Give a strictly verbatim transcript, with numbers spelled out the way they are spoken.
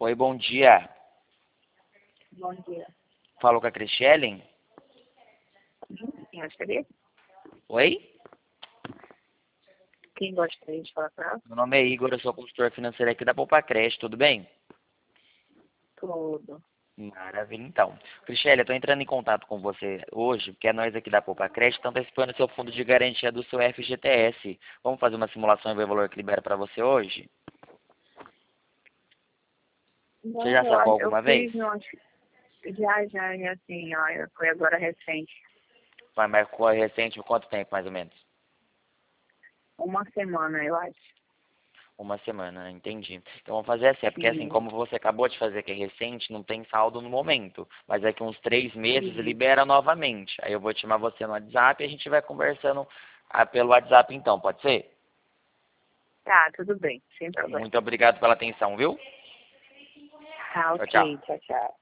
Oi, bom dia. Bom dia. Falo com a Cristielen? Quem gostaria? Oi? Quem gostaria de falar com ela? Meu nome é Igor, eu sou consultor financeiro aqui da Poupa Creche, tudo bem? Tudo. Maravilha, então. Cristielen, eu estou entrando em contato com você hoje, porque é nós aqui da Poupa Creche estamos antecipando seu fundo de garantia do seu F G T S. Vamos fazer uma simulação e ver o valor que libera para você hoje? Não, Você já eu, sacou acho- eu alguma vez? fiz, não, acho- já, já, já, assim, ó, foi agora recente. Vai marcou recente, por quanto tempo, mais ou menos? Uma semana, eu acho. Uma semana, entendi. Então vamos fazer assim, é porque assim, Sim. como você acabou de fazer que é recente, não tem saldo no momento. Mas daqui uns três meses Sim. libera novamente. Aí eu vou te chamar você no WhatsApp e a gente vai conversando ah, pelo WhatsApp então, pode ser? Tá, tudo bem, sem problema. Muito obrigado pela atenção, viu? Tá, Tchau, tchau. ok, tchau, tchau.